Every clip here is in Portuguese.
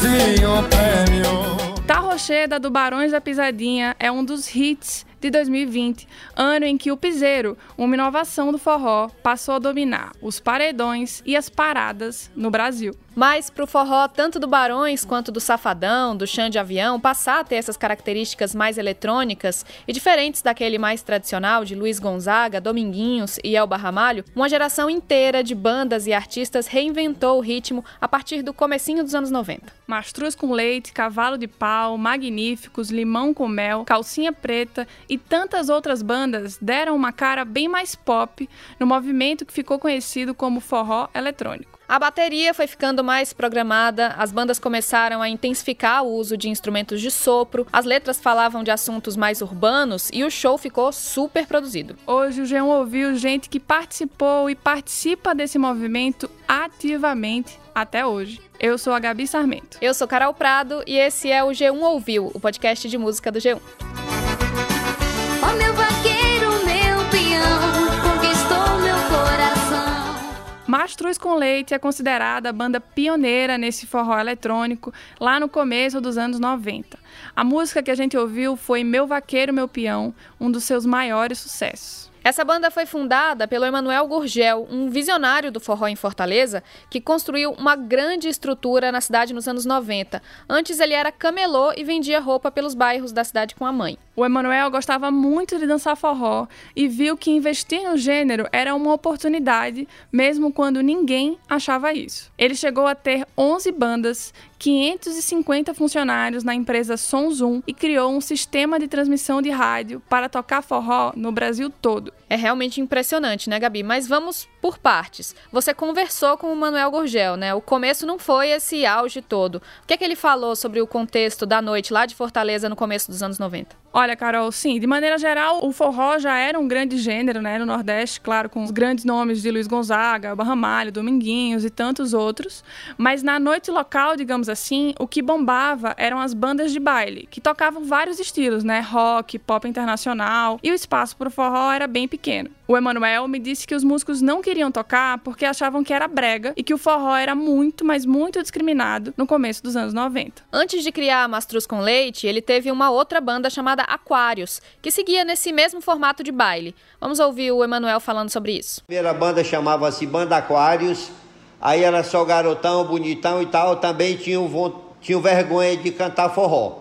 Tá Rocheda, do Barões da Pisadinha, é um dos hits de 2020, ano em que o piseiro, uma inovação do forró, passou a dominar os paredões e as paradas no Brasil. Mas pro forró, tanto do Barões quanto do Safadão, do Xande Avião, passar a ter essas características mais eletrônicas e diferentes daquele mais tradicional de Luiz Gonzaga, Dominguinhos e Elba Ramalho, uma geração inteira de bandas e artistas reinventou o ritmo a partir do comecinho dos anos 90. Mastruz com Leite, Cavalo de Pau, Magníficos, Limão com Mel, Calcinha Preta e tantas outras bandas deram uma cara bem mais pop no movimento que ficou conhecido como forró eletrônico. A bateria foi ficando mais programada, as bandas começaram a intensificar o uso de instrumentos de sopro, as letras falavam de assuntos mais urbanos e o show ficou super produzido. Hoje o G1 ouviu gente que participou e participa desse movimento ativamente até hoje. Eu sou a Gabi Sarmento. Eu sou Carol Prado e esse é o G1 Ouviu, o podcast de música do G1. Ó meu vaqueiro, meu peão, conquistou meu coração. Mastruz com Leite é considerada a banda pioneira nesse forró eletrônico lá no começo dos anos 90. A música que a gente ouviu foi Meu Vaqueiro, Meu Peão, um dos seus maiores sucessos. Essa banda foi fundada pelo Emanuel Gurgel, um visionário do forró em Fortaleza, que construiu uma grande estrutura na cidade nos anos 90. Antes ele era camelô e vendia roupa pelos bairros da cidade com a mãe. O Emanuel gostava muito de dançar forró e viu que investir no gênero era uma oportunidade, mesmo quando ninguém achava isso. Ele chegou a ter 11 bandas, 550 funcionários na empresa Som Zoom e criou um sistema de transmissão de rádio para tocar forró no Brasil todo. É realmente impressionante, né, Gabi? Mas vamos por partes. Você conversou com o Emanuel Gurgel, né? O começo não foi esse auge todo. O que é que ele falou sobre o contexto da noite lá de Fortaleza no começo dos anos 90? Olha, Carol, sim, de maneira geral, o forró já era um grande gênero, né, no Nordeste, claro, com os grandes nomes de Luiz Gonzaga, Elba Ramalho, Dominguinhos e tantos outros. Mas na noite local, digamos assim, o que bombava eram as bandas de baile, que tocavam vários estilos, né, rock, pop internacional, e o espaço para o forró era bem pequeno. O Emanuel me disse que os músicos não queriam tocar porque achavam que era brega e que o forró era muito, mas muito discriminado no começo dos anos 90. Antes de criar a Mastruz com Leite, ele teve uma outra banda chamada Aquários, que seguia nesse mesmo formato de baile. Vamos ouvir o Emanuel falando sobre isso. A primeira banda chamava-se Banda Aquários, aí era só garotão, bonitão e tal, também tinham vergonha de cantar forró.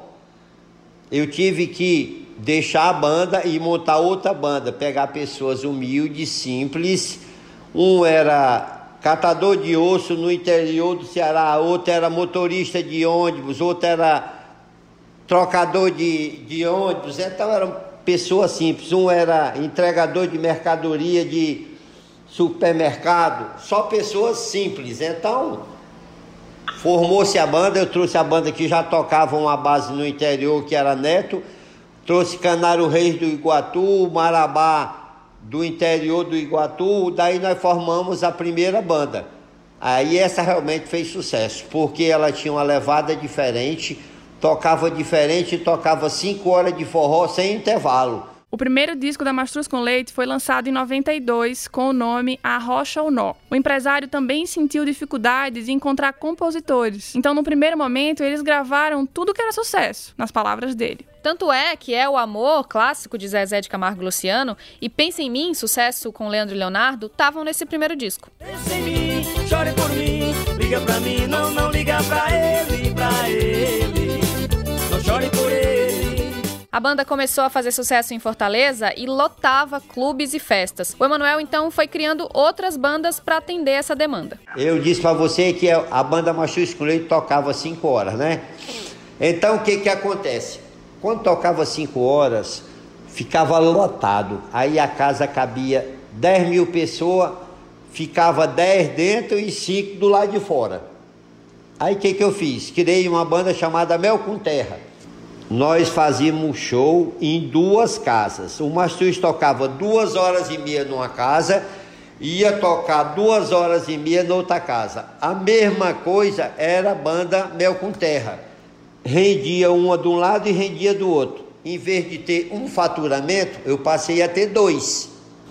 Eu tive que deixar a banda e montar outra banda, pegar pessoas humildes, simples. Um era catador de osso no interior do Ceará, outro era motorista de ônibus, outro era trocador de ônibus, então eram pessoas simples. Um era entregador de mercadoria de supermercado, só pessoas simples. Então formou-se a banda, eu trouxe a banda que já tocava uma base no interior, que era Neto, trouxe Canário Reis do Iguatu, Marabá do interior do Iguatu, daí nós formamos a primeira banda. Aí essa realmente fez sucesso, porque ela tinha uma levada diferente, tocava diferente, tocava 5 horas de forró sem intervalo. O primeiro disco da Mastruz com Leite foi lançado em 92 com o nome A Rocha ou Nó. O empresário também sentiu dificuldades em encontrar compositores. Então, no primeiro momento, eles gravaram tudo que era sucesso, nas palavras dele. Tanto é que É o Amor, clássico de Zezé de Camargo e Luciano, e Pensa em Mim, sucesso com Leandro e Leonardo, estavam nesse primeiro disco. Pensa em mim, chore por mim, liga pra mim, não liga pra ele, não chore por ele. A banda começou a fazer sucesso em Fortaleza e lotava clubes e festas. O Emanuel, então, foi criando outras bandas para atender essa demanda. Eu disse para você que a banda Mastruz com Leite tocava 5 horas, né? Então, o que acontece? Quando tocava 5 horas, ficava lotado. Aí a casa cabia 10 mil pessoas, ficava 10 dentro e 5 do lado de fora. Aí o que eu fiz? Criei uma banda chamada Mel com Terra. Nós fazíamos show em 2 casas. O Mastruz tocava 2 horas e meia numa casa, ia tocar 2 horas e meia na outra casa. A mesma coisa era a banda Mel com Terra. Rendia uma de um lado e rendia do outro. Em vez de ter um faturamento, eu passei a ter 2.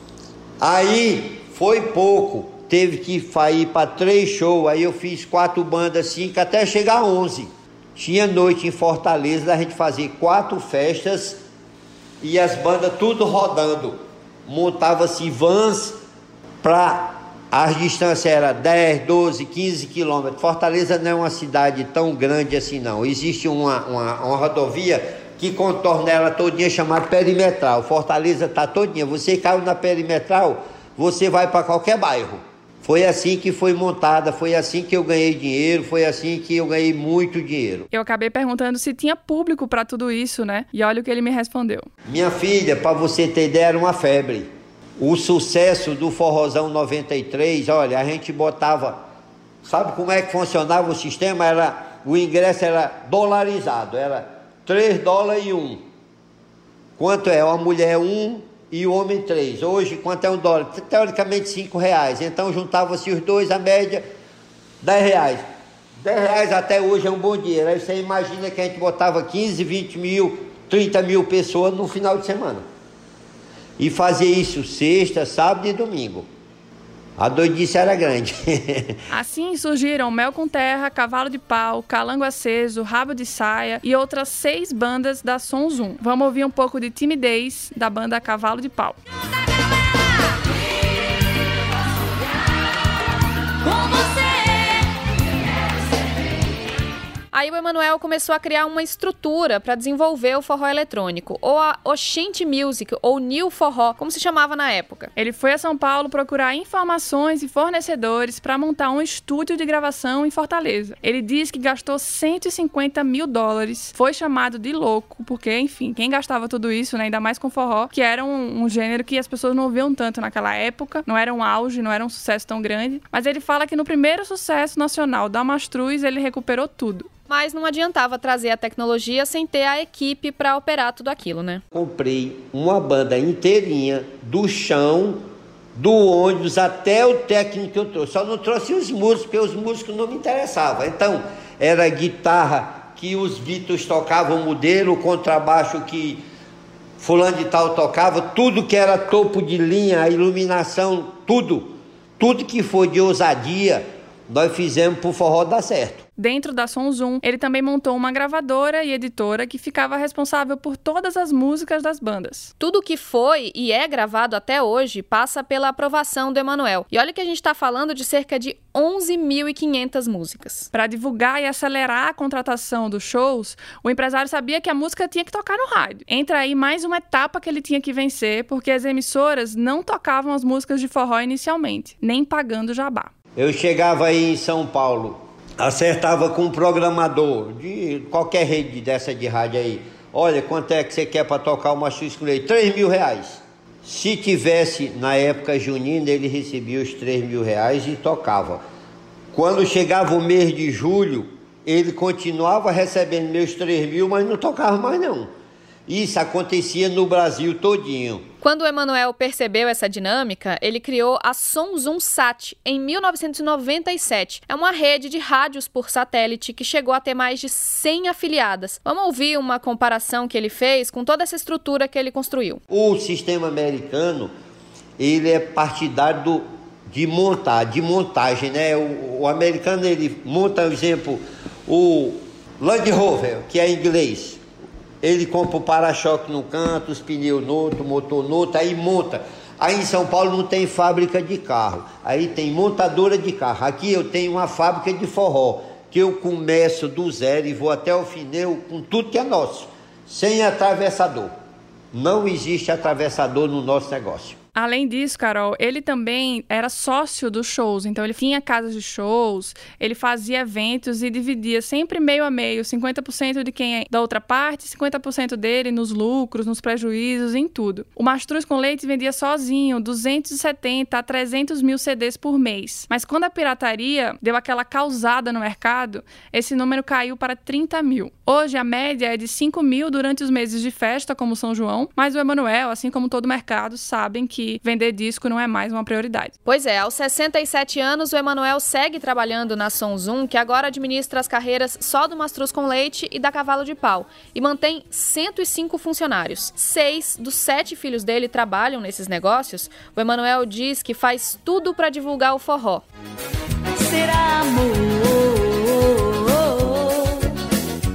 Aí foi pouco, teve que ir para 3 shows. Aí eu fiz 4 bandas, 5, até chegar a 11. Tinha noite em Fortaleza, a gente fazia 4 festas e as bandas tudo rodando. Montava-se vans para as distâncias eram 10, 12, 15 quilômetros. Fortaleza não é uma cidade tão grande assim não. Existe uma rodovia que contorna ela todinha, chamada perimetral. Fortaleza está todinha. Você caiu na perimetral, você vai para qualquer bairro. Foi assim que foi montada, foi assim que eu ganhei dinheiro, foi assim que eu ganhei muito dinheiro. Eu acabei perguntando se tinha público para tudo isso, né? E olha o que ele me respondeu. Minha filha, para você ter ideia, era uma febre. O sucesso do Forrozão 93, olha, a gente botava... Sabe como é que funcionava o sistema? O ingresso era dolarizado, era $3 e 1. Quanto é? A mulher 1 e o homem 3. Hoje, quanto é $1? Teoricamente R$5. Então, juntava-se os dois, a média, R$10. R$10 até hoje é um bom dinheiro. Aí você imagina que a gente botava 15, 20 mil, 30 mil pessoas no final de semana. E fazia isso sexta, sábado e domingo. A doidice era grande. Assim surgiram Mel com Terra, Cavalo de Pau, Calango Aceso, Rabo de Saia e outras 6 bandas da Som Zoom. Vamos ouvir um pouco de Timidez, da banda Cavalo de Pau. Aí o Emanuel começou a criar uma estrutura para desenvolver o forró eletrônico, ou a Oxente Music, ou New Forró, como se chamava na época. Ele foi a São Paulo procurar informações e fornecedores para montar um estúdio de gravação em Fortaleza. Ele diz que gastou $150 mil, foi chamado de louco, porque, enfim, quem gastava tudo isso, né, ainda mais com forró, que era um gênero que as pessoas não ouviam tanto naquela época, não era um auge, não era um sucesso tão grande, mas ele fala que no primeiro sucesso nacional da Mastruz, ele recuperou tudo. Mas não adiantava trazer a tecnologia sem ter a equipe para operar tudo aquilo, né? Comprei uma banda inteirinha, do chão, do ônibus, até o técnico que eu trouxe. Só não trouxe os músicos, porque os músicos não me interessavam. Então, era guitarra que os Beatles tocavam modelo, contrabaixo que fulano de tal tocava, tudo que era topo de linha, a iluminação, tudo que foi de ousadia, nós fizemos pro forró dar certo. Dentro da Som Zoom, ele também montou uma gravadora e editora que ficava responsável por todas as músicas das bandas. Tudo que foi e é gravado até hoje passa pela aprovação do Emanuel. E olha que a gente está falando de cerca de 11.500 músicas. Para divulgar e acelerar a contratação dos shows, o empresário sabia que a música tinha que tocar no rádio. Entra aí mais uma etapa que ele tinha que vencer, porque as emissoras não tocavam as músicas de forró inicialmente, nem pagando jabá. Eu chegava aí em São Paulo, acertava com um programador de qualquer rede dessa de rádio aí. Olha, quanto é que você quer para tocar uma Mastruz com Leite? R$3 mil. Se tivesse, na época junina, ele recebia os R$3 mil e tocava. Quando chegava o mês de julho, ele continuava recebendo meus 3 mil, mas não tocava mais não. Isso acontecia no Brasil todinho. Quando o Emanuel percebeu essa dinâmica, ele criou a Som Zoom Sat em 1997. É uma rede de rádios por satélite que chegou a ter mais de 100 afiliadas. Vamos ouvir uma comparação que ele fez com toda essa estrutura que ele construiu. O sistema americano, ele é partidário de montagem, né? O americano, ele monta, por exemplo, o Land Rover, que é inglês. Ele compra o para-choque num canto, os pneus no outro, o motor no outro, aí monta. Aí em São Paulo não tem fábrica de carro, aí tem montadora de carro. Aqui eu tenho uma fábrica de forró, que eu começo do zero e vou até o final com tudo que é nosso, sem atravessador. Não existe atravessador no nosso negócio. Além disso, Carol, ele também era sócio dos shows, então ele tinha casas de shows, ele fazia eventos e dividia sempre meio a meio, 50% de quem é da outra parte, 50% dele nos lucros, nos prejuízos, em tudo. O Mastruz com Leite vendia sozinho 270 a 300 mil CDs por mês, mas quando a pirataria deu aquela causada no mercado, esse número caiu para 30 mil. Hoje a média é de 5 mil durante os meses de festa, como São João, mas o Emanuel, assim como todo o mercado, sabem que vender disco não é mais uma prioridade. Pois é, aos 67 anos, o Emanuel segue trabalhando na Som Zoom, que agora administra as carreiras só do Mastruz com Leite e da Cavalo de Pau, e mantém 105 funcionários. 6 dos 7 filhos dele trabalham nesses negócios. O Emanuel diz que faz tudo para divulgar o forró. Será amor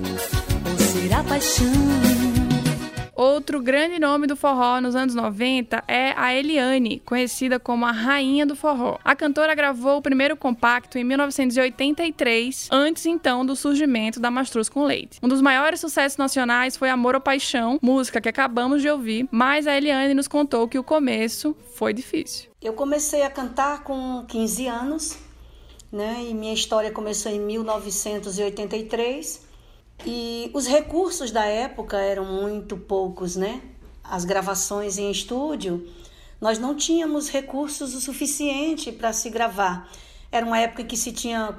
paixão. Outro grande nome do forró nos anos 90 é a Eliane, conhecida como a rainha do forró. A cantora gravou o primeiro compacto em 1983, antes então do surgimento da Mastruz com Leite. Um dos maiores sucessos nacionais foi Amor ou Paixão, música que acabamos de ouvir, mas a Eliane nos contou que o começo foi difícil. Eu comecei a cantar com 15 anos, né? E minha história começou em 1983. E os recursos da época eram muito poucos, né? As gravações em estúdio, nós não tínhamos recursos o suficiente para se gravar. Era uma época que se tinha...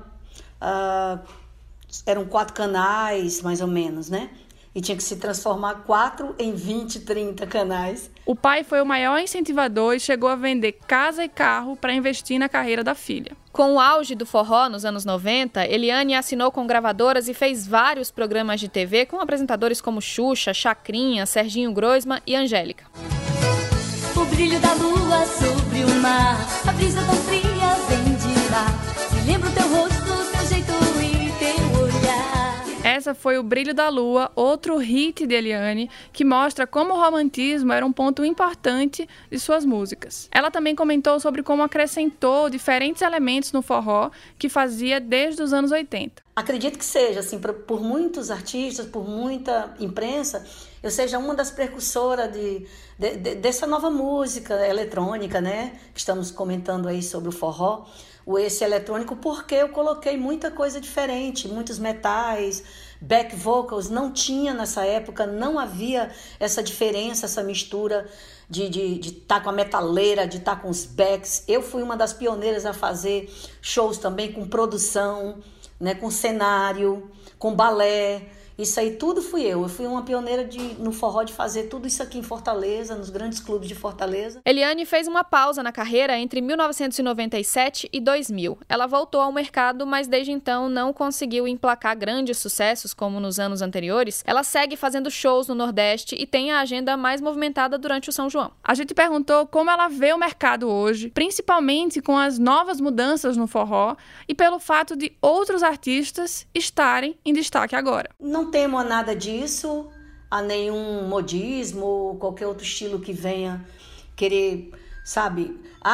eram 4 canais, mais ou menos, né? E tinha que se transformar 4 em 20, 30 canais. O pai foi o maior incentivador e chegou a vender casa e carro para investir na carreira da filha. Com o auge do forró nos anos 90, Eliane assinou com gravadoras e fez vários programas de TV com apresentadores como Xuxa, Chacrinha, Serginho Groisman e Angélica. O brilho da lua sobre o mar, a brisa tão fria vem de lá. Me lembra o teu rosto, teu jeito e teu olhar. Essa foi O Brilho da Lua, outro hit de Eliane, que mostra como o romantismo era um ponto importante de suas músicas. Ela também comentou sobre como acrescentou diferentes elementos no forró que fazia desde os anos 80. Acredito que seja, assim, por muitos artistas, por muita imprensa, eu seja uma das precursoras dessa nova música eletrônica, né? Que estamos comentando aí sobre o forró. Esse eletrônico, porque eu coloquei muita coisa diferente, muitos metais, back vocals, não tinha nessa época, não havia essa diferença, essa mistura de estar com a metaleira, de estar com os backs. Eu fui uma das pioneiras a fazer shows também com produção, né, com cenário, com balé. Isso aí tudo fui eu. Eu fui uma pioneira no forró de fazer tudo isso aqui em Fortaleza, nos grandes clubes de Fortaleza. Eliane fez uma pausa na carreira entre 1997 e 2000. Ela voltou ao mercado, mas desde então não conseguiu emplacar grandes sucessos como nos anos anteriores. Ela segue fazendo shows no Nordeste e tem a agenda mais movimentada durante o São João. A gente perguntou como ela vê o mercado hoje, principalmente com as novas mudanças no forró e pelo fato de outros artistas estarem em destaque agora. Não temo a nada disso, a nenhum modismo ou qualquer outro estilo que venha querer, sabe?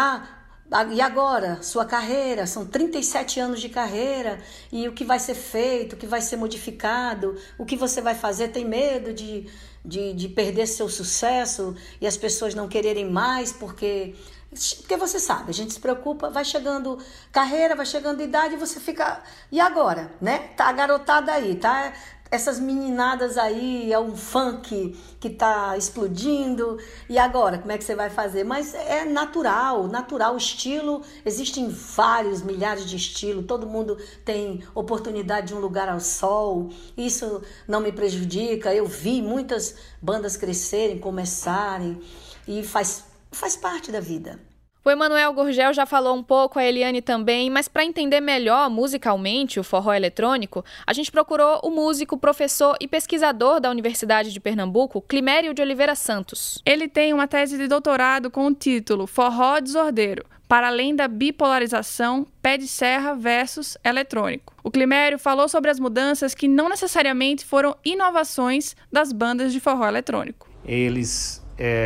E agora? Sua carreira, são 37 anos de carreira, e o que vai ser feito, o que vai ser modificado, o que você vai fazer? Tem medo de perder seu sucesso e as pessoas não quererem mais, porque você sabe, a gente se preocupa, vai chegando carreira, vai chegando idade e você fica... E agora, né? Tá a garotada aí, tá... Essas meninadas aí, é um funk que tá explodindo. E agora, como é que você vai fazer? Mas é natural, o estilo. Existem vários, milhares de estilos. Todo mundo tem oportunidade de um lugar ao sol. Isso não me prejudica. Eu vi muitas bandas crescerem, começarem. E faz parte da vida. O Emanuel Gurgel já falou um pouco, a Eliane também, mas para entender melhor musicalmente o forró eletrônico, a gente procurou o músico, professor e pesquisador da Universidade de Pernambuco, Climério de Oliveira Santos. Ele tem uma tese de doutorado com o título Forró Desordeiro, para além da bipolarização, pé de serra versus eletrônico. O Climério falou sobre as mudanças que não necessariamente foram inovações das bandas de forró eletrônico. Eles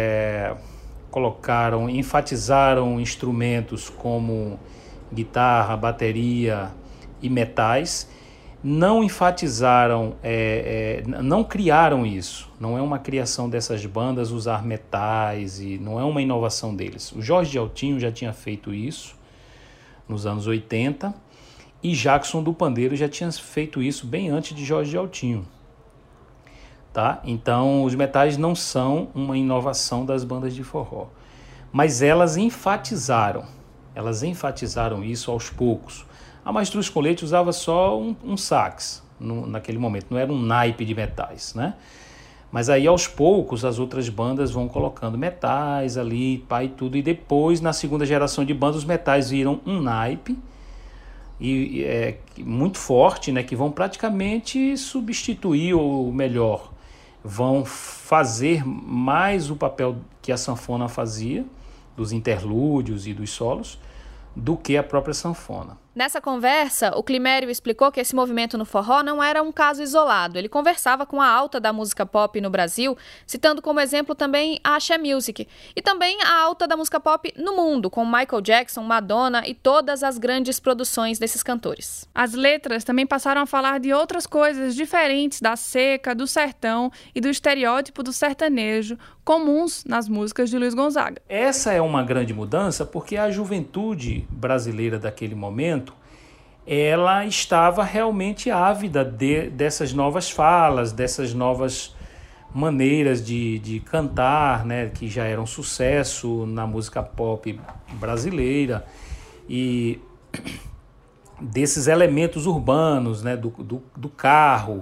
enfatizaram instrumentos como guitarra, bateria e metais, não enfatizaram, não criaram isso, não é uma criação dessas bandas usar metais e não é uma inovação deles. O Jorge de Altinho já tinha feito isso nos anos 80 e Jackson do Pandeiro já tinha feito isso bem antes de Jorge de Altinho. Tá? Então, os metais não são uma inovação das bandas de forró, mas elas enfatizaram isso aos poucos. A Mastruz com Leite usava só um sax naquele momento, não era um naipe de metais, né? Mas aí, aos poucos, as outras bandas vão colocando metais ali, pá, e tudo, e depois, na segunda geração de bandas, os metais viram um naipe, e muito forte, né, que vão praticamente substituir, ou melhor, vão fazer mais o papel que a sanfona fazia, dos interlúdios e dos solos, do que a própria sanfona. Nessa conversa, o Climério explicou que esse movimento no forró não era um caso isolado. Ele conversava com a alta da música pop no Brasil, citando como exemplo também a Axé Music, e também a alta da música pop no mundo, com Michael Jackson, Madonna e todas as grandes produções desses cantores. As letras também passaram a falar de outras coisas diferentes da seca, do sertão e do estereótipo do sertanejo, comuns nas músicas de Luiz Gonzaga. Essa é uma grande mudança porque a juventude brasileira daquele momento, ela estava realmente ávida dessas novas falas, dessas novas maneiras de cantar, né, que já eram sucesso na música pop brasileira, e desses elementos urbanos, né, do carro,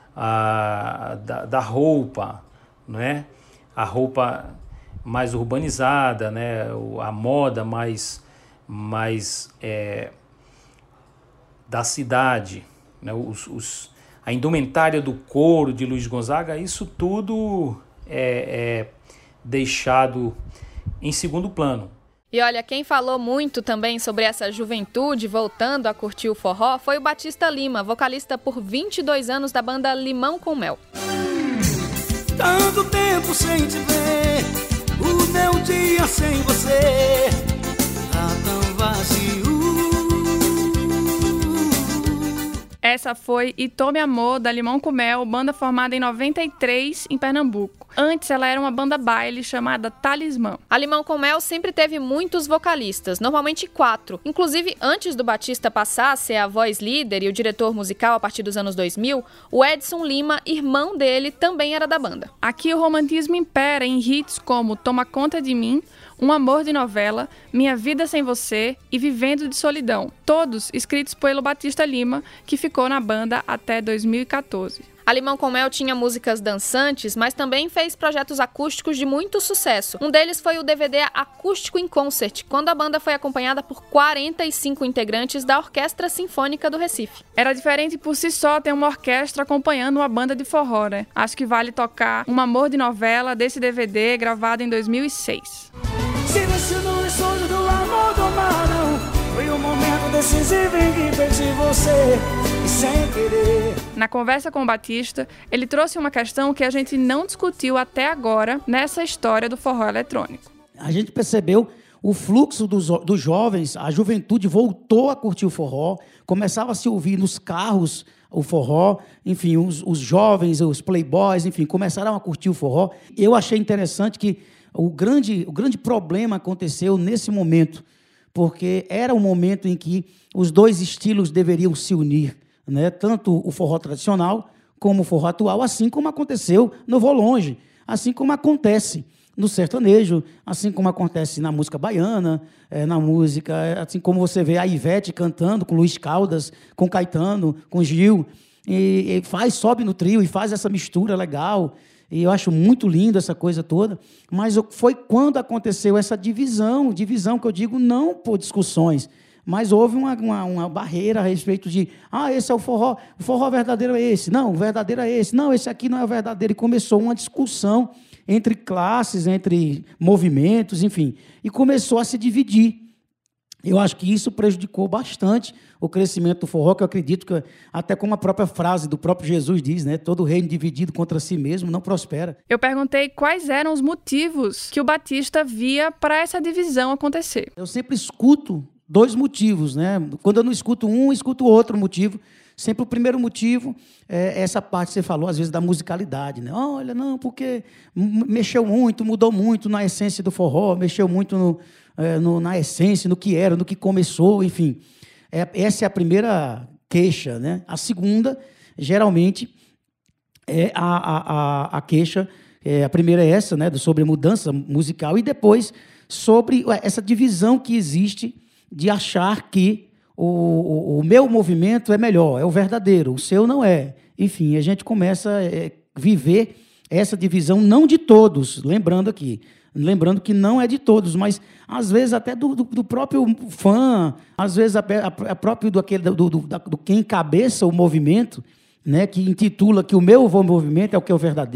da roupa, né, a roupa mais urbanizada, né, a moda mais da cidade, né, a indumentária do couro de Luiz Gonzaga, isso tudo é deixado em segundo plano. E olha, quem falou muito também sobre essa juventude voltando a curtir o forró foi o Batista Lima, vocalista por 22 anos da banda Limão com Mel. Tanto tempo sem te ver, o meu dia sem você tá tão vazio. Essa foi E Tome Amor, da Limão com Mel, banda formada em 93 em Pernambuco. Antes ela era uma banda baile chamada Talismã. A Limão com Mel sempre teve muitos vocalistas, normalmente 4. Inclusive, antes do Batista passar a ser a voz líder e o diretor musical a partir dos anos 2000, o Edson Lima, irmão dele, também era da banda. Aqui o romantismo impera em hits como Toma Conta de Mim, Um Amor de Novela, Minha Vida Sem Você e Vivendo de Solidão, todos escritos pelo Batista Lima, que ficou na banda até 2014. A Limão com Mel tinha músicas dançantes, mas também fez projetos acústicos de muito sucesso. Um deles foi o DVD Acústico em Concert, quando a banda foi acompanhada por 45 integrantes da Orquestra Sinfônica do Recife. Era diferente por si só ter uma orquestra acompanhando uma banda de forró, né? Acho que vale tocar Um Amor de Novela desse DVD, gravado em 2006. Silêncio no estúdio do amor do marão, foi um momento decisivo em que perdi você, e sem querer. Na conversa com o Batista, ele trouxe uma questão que a gente não discutiu até agora nessa história do forró eletrônico. A gente percebeu o fluxo dos jovens, a juventude voltou a curtir o forró, começava a se ouvir nos carros o forró, enfim, os jovens, os playboys, enfim, começaram a curtir o forró. Eu achei interessante que o grande problema aconteceu nesse momento, porque era o momento em que os dois estilos deveriam se unir, né? Tanto o forró tradicional como o forró atual, assim como aconteceu no Vou Longe, assim como acontece no sertanejo, assim como acontece na música baiana, na música, assim como você vê a Ivete cantando com Luiz Caldas, com Caetano, com Gil, e sobe no trio e faz essa mistura legal. E eu acho muito lindo essa coisa toda, mas foi quando aconteceu essa divisão que eu digo não por discussões, mas houve uma barreira a respeito de, esse é o forró verdadeiro é esse, não, o verdadeiro é esse, não, esse aqui não é o verdadeiro, e começou uma discussão entre classes, entre movimentos, enfim, e começou a se dividir. Eu acho que isso prejudicou bastante o crescimento do forró, que eu acredito que, até como a própria frase do próprio Jesus diz, né? Todo reino dividido contra si mesmo não prospera. Eu perguntei quais eram os motivos que o Batista via para essa divisão acontecer. Eu sempre escuto 2 motivos, né? Quando eu não escuto um, escuto outro motivo. Sempre o primeiro motivo é essa parte que você falou, às vezes, da musicalidade, né? Olha, não, porque mexeu muito, mudou muito na essência do forró, mexeu muito na essência, no que era, no que começou, enfim. Essa é a primeira queixa, né? A segunda, geralmente, é a queixa, a primeira é essa, né? Sobre a mudança musical, e depois sobre essa divisão que existe de achar que o meu movimento é melhor, é o verdadeiro, o seu não é. Enfim, a gente começa a viver essa divisão, não de todos, lembrando que não é de todos, mas às vezes até do próprio fã, às vezes a próprio do quem encabeça o movimento, né, que intitula que o meu movimento é o que é o verdadeiro.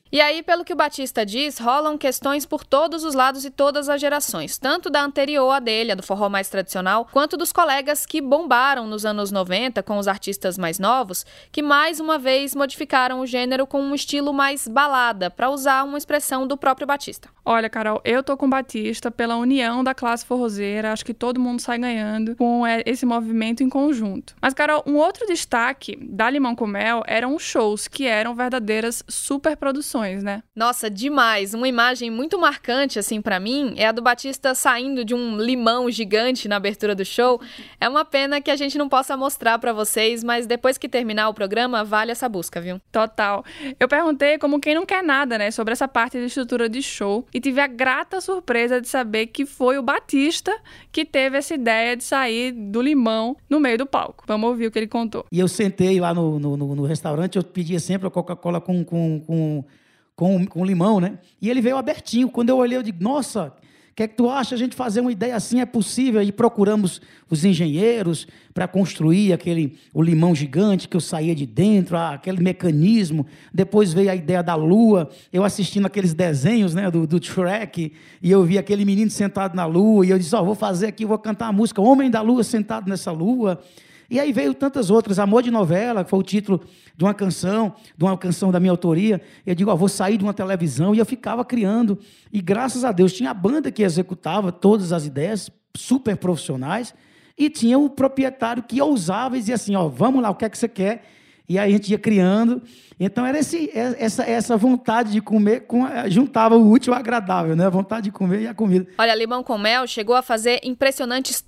E aí, pelo que o Batista diz, rolam questões por todos os lados e todas as gerações, tanto da anterior a dele, a do forró mais tradicional, quanto dos colegas que bombaram nos anos 90 com os artistas mais novos, que mais uma vez modificaram o gênero com um estilo mais balada, para usar uma expressão do próprio Batista. Olha, Carol, eu tô com o Batista pela união da classe forrozeira, acho que todo mundo sai ganhando com esse movimento em conjunto. Mas, Carol, um outro destaque da Limão com Mel eram os shows, que eram verdadeiras superproduções, né? Nossa, demais! Uma imagem muito marcante, assim, pra mim, é a do Batista saindo de um limão gigante na abertura do show. É uma pena que a gente não possa mostrar pra vocês, mas depois que terminar o programa, vale essa busca, viu? Total. Eu perguntei, como quem não quer nada, né, sobre essa parte de estrutura de show, e tive a grata surpresa de saber que foi o Batista que teve essa ideia de sair do limão no meio do palco. Vamos ouvir o que ele contou. E eu sentei lá no restaurante, eu pedia sempre a Coca-Cola com limão, né? E ele veio abertinho. Quando eu olhei, eu digo, nossa, o que é que tu acha? A gente fazer uma ideia assim é possível? E procuramos os engenheiros para construir o limão gigante que eu saía de dentro, aquele mecanismo. Depois veio a ideia da lua, eu assistindo aqueles desenhos, né, do Shrek, e eu vi aquele menino sentado na lua, e eu disse, vou fazer aqui, vou cantar a música Homem da Lua sentado nessa lua. E aí veio tantas outras, Amor de Novela, que foi o título de uma canção da minha autoria. Eu digo, vou sair de uma televisão, e eu ficava criando. E graças a Deus tinha a banda que executava todas as ideias, super profissionais, e tinha o proprietário que ousava e dizia assim, vamos lá, o que é que você quer? E aí a gente ia criando. Então era essa vontade de comer, juntava o útil ao agradável, né? A vontade de comer e a comida. Olha, Limão com Mel chegou a fazer impressionantes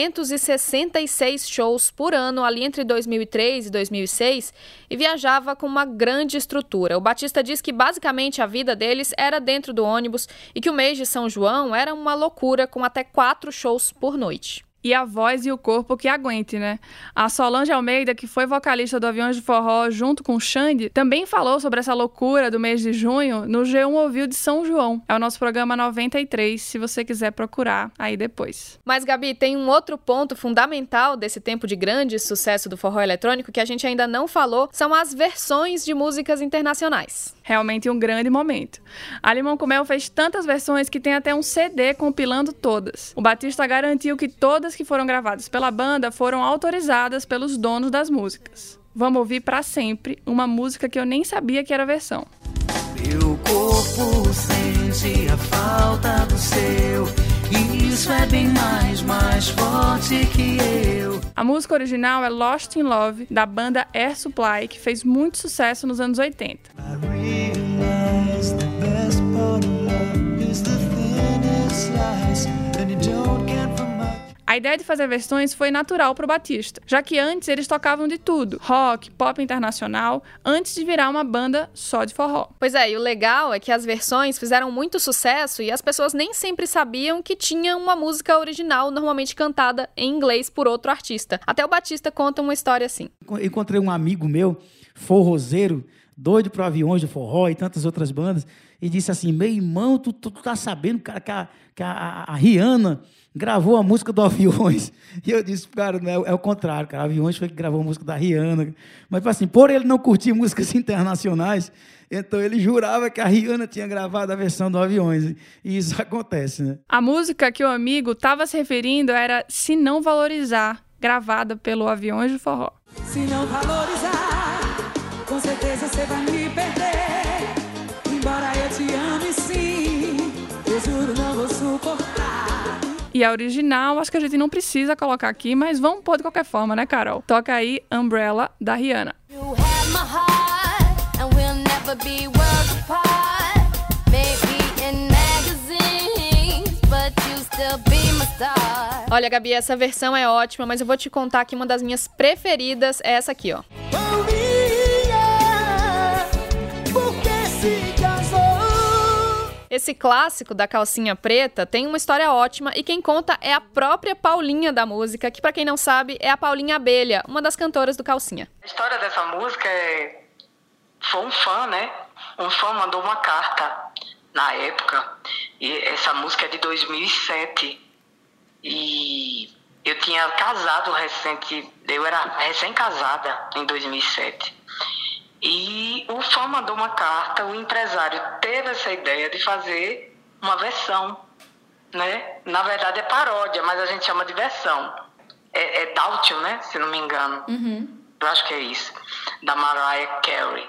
366 shows por ano, ali entre 2003 e 2006, e viajava com uma grande estrutura. O Batista diz que basicamente a vida deles era dentro do ônibus e que o mês de São João era uma loucura, com até 4 shows por noite. E a voz e o corpo que aguente, né? A Solange Almeida, que foi vocalista do Aviões de Forró junto com o Xande, também falou sobre essa loucura do mês de junho no G1 Ouviu de São João. É o nosso programa 93, se você quiser procurar aí depois. Mas, Gabi, tem um outro ponto fundamental desse tempo de grande sucesso do forró eletrônico que a gente ainda não falou, são as versões de músicas internacionais. Realmente um grande momento. A Limão com Mel fez tantas versões que tem até um CD compilando todas. O Batista garantiu que todas que foram gravadas pela banda foram autorizadas pelos donos das músicas. Vamos ouvir pra sempre uma música que eu nem sabia que era versão. Meu corpo sente a falta do seu, e isso é bem mais forte que eu. A música original é Lost in Love, da banda Air Supply, que fez muito sucesso nos anos 80. A ideia de fazer versões foi natural para o Batista, já que antes eles tocavam de tudo, rock, pop internacional, antes de virar uma banda só de forró. Pois é, e o legal é que as versões fizeram muito sucesso e as pessoas nem sempre sabiam que tinha uma música original normalmente cantada em inglês por outro artista. Até o Batista conta uma história assim. Encontrei um amigo meu, forrozeiro, doido para Aviões do Forró e tantas outras bandas, e disse assim, meu irmão, tu tá sabendo, cara, que a Rihanna gravou a música do Aviões? E eu disse, cara, é o contrário, cara, Aviões foi que gravou a música da Rihanna. Mas assim, por ele não curtir músicas internacionais, então ele jurava que a Rihanna tinha gravado a versão do Aviões. E isso acontece, né? A música que o amigo estava se referindo era Se Não Valorizar, gravada pelo Aviões do Forró. Se não valorizar, com certeza você vai me perder. Embora eu te ame sim, eu juro não vou suportar. E a original, acho que a gente não precisa colocar aqui, mas vamos pôr de qualquer forma, né, Carol? Toca aí Umbrella, da Rihanna. Olha, Gabi, essa versão é ótima, mas eu vou te contar que uma das minhas preferidas é essa aqui, ó. Esse clássico da calcinha preta tem uma história ótima e quem conta é a própria Paulinha da música, que pra quem não sabe é a Paulinha Abelha, uma das cantoras do Calcinha. A história dessa música foi um fã, né? Um fã mandou uma carta na época, e essa música é de 2007 e eu tinha casado eu era recém-casada em 2007. E o fã mandou uma carta, o empresário teve essa ideia de fazer uma versão, né? Na verdade é paródia, mas a gente chama de versão. É Dáutio, né? Se não me engano. Eu acho que é isso. Da Mariah Carey.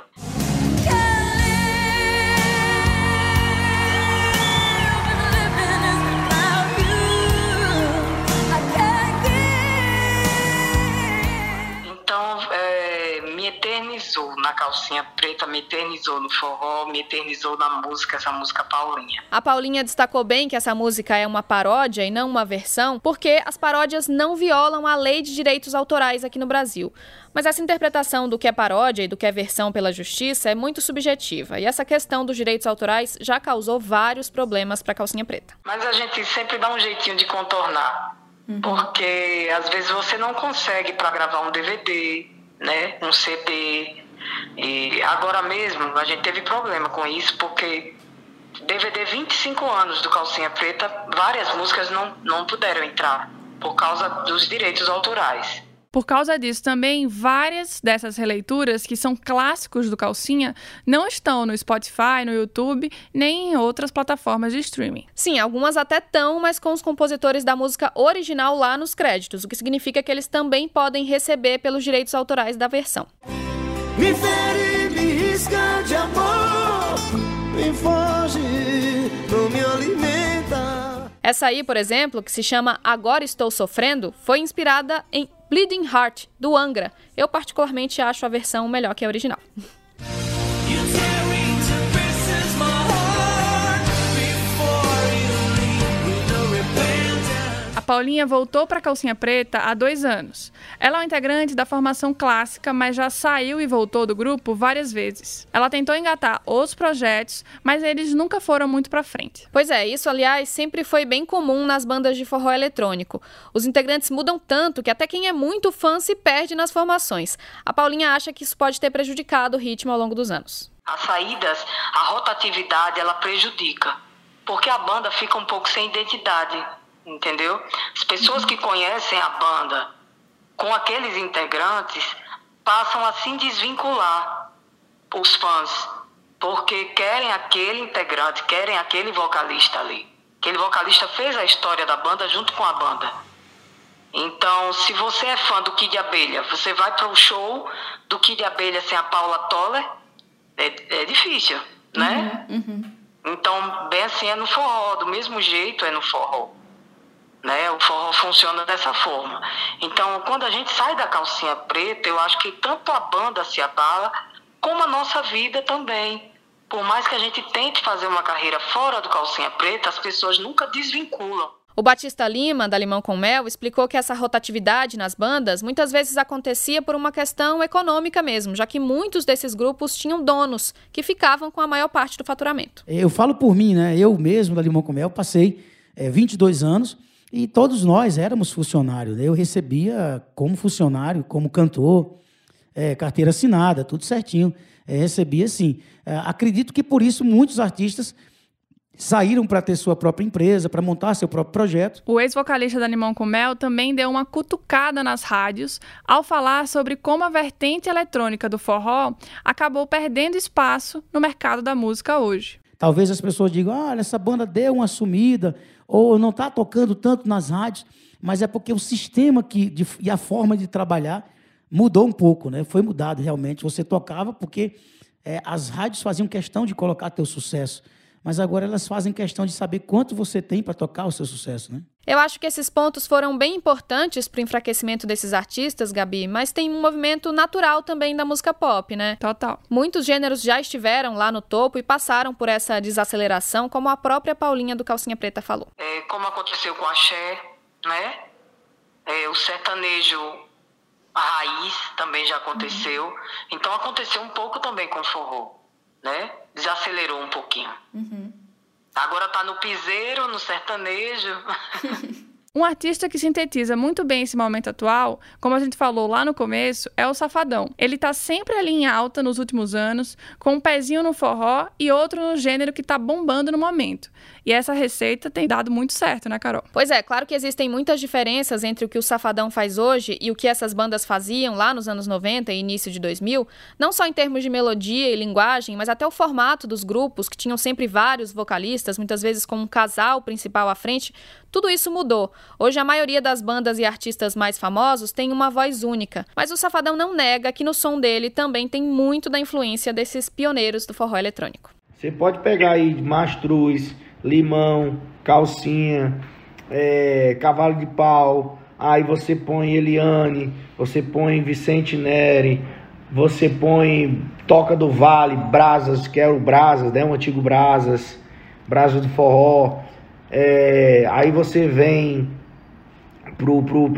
Então, me eternizou na Calcinha Preta, me eternizou no forró, me eternizou na música, essa música Paulinha. A Paulinha destacou bem que essa música é uma paródia e não uma versão, porque as paródias não violam a lei de direitos autorais aqui no Brasil. Mas essa interpretação do que é paródia e do que é versão pela justiça é muito subjetiva. E essa questão dos direitos autorais já causou vários problemas para a Calcinha Preta. Mas a gente sempre dá um jeitinho de contornar. Porque às vezes você não consegue para gravar um DVD, né, um CD. E agora mesmo a gente teve problema com isso, porque DVD 25 anos do Calcinha Preta, várias músicas não puderam entrar por causa dos direitos autorais. Por causa disso também, várias dessas releituras, que são clássicos do Calcinha, não estão no Spotify, no YouTube, nem em outras plataformas de streaming. Sim, algumas até estão, mas com os compositores da música original lá nos créditos, o que significa que eles também podem receber pelos direitos autorais da versão. Me fere, me risca de amor, me foge, não me alimenta. Essa aí, por exemplo, que se chama Agora Estou Sofrendo, foi inspirada em Bleeding Heart, do Angra. Eu particularmente acho a versão melhor que a original. A Paulinha voltou para a Calcinha Preta há 2 anos. Ela é uma integrante da formação clássica, mas já saiu e voltou do grupo várias vezes. Ela tentou engatar outros projetos, mas eles nunca foram muito para frente. Pois é, isso, aliás, sempre foi bem comum nas bandas de forró eletrônico. Os integrantes mudam tanto que até quem é muito fã se perde nas formações. A Paulinha acha que isso pode ter prejudicado o ritmo ao longo dos anos. As saídas, a rotatividade, ela prejudica, porque a banda fica um pouco sem identidade. Entendeu? As pessoas que conhecem a banda com aqueles integrantes passam a se desvincular, os fãs, porque querem aquele integrante, querem aquele vocalista ali. Aquele vocalista fez a história da banda junto com a banda. Então, se você é fã do Kid Abelha, você vai para o show do Kid Abelha sem a Paula Toller, é difícil, né? Então, bem assim é no forró, do mesmo jeito é no forró. Né? O forró funciona dessa forma. Então, quando a gente sai da Calcinha Preta, eu acho que tanto a banda se abala, como a nossa vida também. Por mais que a gente tente fazer uma carreira fora do Calcinha Preta, as pessoas nunca desvinculam. O Batista Lima, da Limão com Mel, explicou que essa rotatividade nas bandas muitas vezes acontecia por uma questão econômica mesmo, já que muitos desses grupos tinham donos que ficavam com a maior parte do faturamento. Eu falo por mim, né? Eu mesmo, da Limão com Mel, passei 22 anos e todos nós éramos funcionários. Né? Eu recebia como funcionário, como cantor, carteira assinada, tudo certinho. Recebia sim. Acredito que por isso muitos artistas saíram para ter sua própria empresa, para montar seu próprio projeto. O ex-vocalista da Limão com Mel também deu uma cutucada nas rádios ao falar sobre como a vertente eletrônica do forró acabou perdendo espaço no mercado da música hoje. Talvez as pessoas digam, olha, essa banda deu uma sumida, ou não está tocando tanto nas rádios, mas é porque o sistema e a forma de trabalhar mudou um pouco, né? Foi mudado realmente. Você tocava porque as rádios faziam questão de colocar teu sucesso, mas agora elas fazem questão de saber quanto você tem para tocar o seu sucesso, né? Eu acho que esses pontos foram bem importantes para o enfraquecimento desses artistas, Gabi, mas tem um movimento natural também da música pop, né? Total. Muitos gêneros já estiveram lá no topo e passaram por essa desaceleração, como a própria Paulinha do Calcinha Preta falou. Como aconteceu com a Axé, né? O sertanejo, a raiz também já aconteceu. Então aconteceu um pouco também com o forró, né? Desacelerou um pouquinho. Agora tá no piseiro, no sertanejo. Um artista que sintetiza muito bem esse momento atual, como a gente falou lá no começo, é o Safadão. Ele tá sempre ali em alta nos últimos anos, com um pezinho no forró e outro no gênero que tá bombando no momento. E essa receita tem dado muito certo, né, Carol? Pois é, claro que existem muitas diferenças entre o que o Safadão faz hoje e o que essas bandas faziam lá nos anos 90 e início de 2000, não só em termos de melodia e linguagem, mas até o formato dos grupos, que tinham sempre vários vocalistas, muitas vezes com um casal principal à frente. Tudo isso mudou. Hoje a maioria das bandas e artistas mais famosos tem uma voz única, mas o Safadão não nega que no som dele também tem muito da influência desses pioneiros do forró eletrônico. Você pode pegar aí Mastruz, Limão, Calcinha, Cavalo de Pau, aí você põe Eliane, você põe Vicente Neri, você põe Toca do Vale, Brasas, que é o Brasas, né? O antigo Brasas do forró. Aí você vem pro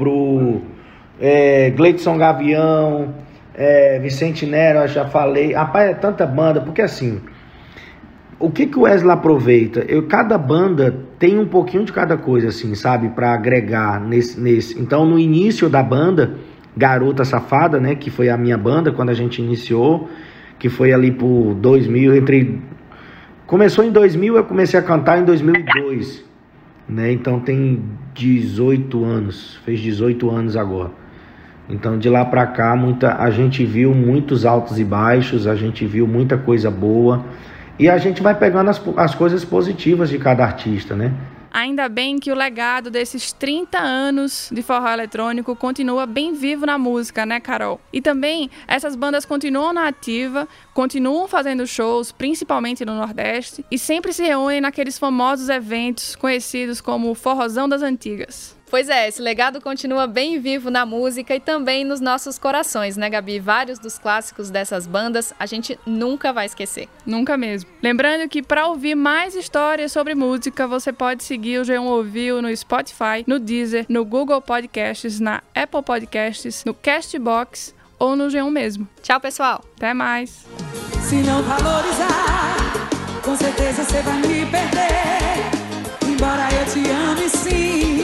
Gleidson Gavião, Vicente Nero, eu já falei. Rapaz, é tanta banda, porque assim, o que o Wesley aproveita? Cada banda tem um pouquinho de cada coisa, assim, sabe? Pra agregar nesse. Então, no início da banda, Garota Safada, né? Que foi a minha banda quando a gente iniciou, que foi ali por 2000, começou em 2000, eu comecei a cantar em 2002, né? Então tem 18 anos, fez 18 anos agora. Então de lá pra cá a gente viu muitos altos e baixos, a gente viu muita coisa boa e a gente vai pegando as coisas positivas de cada artista, né? Ainda bem que o legado desses 30 anos de forró eletrônico continua bem vivo na música, né, Carol? E também essas bandas continuam na ativa, continuam fazendo shows, principalmente no Nordeste, e sempre se reúnem naqueles famosos eventos conhecidos como o Forrozão das Antigas. Pois é, esse legado continua bem vivo na música e também nos nossos corações, né, Gabi? Vários dos clássicos dessas bandas a gente nunca vai esquecer. Nunca mesmo. Lembrando que para ouvir mais histórias sobre música, você pode seguir o G1 Ouviu no Spotify, no Deezer, no Google Podcasts, na Apple Podcasts, no Castbox ou no G1 mesmo. Tchau, pessoal. Até mais. Se não valorizar, com certeza você vai me perder. Embora eu te ame sim.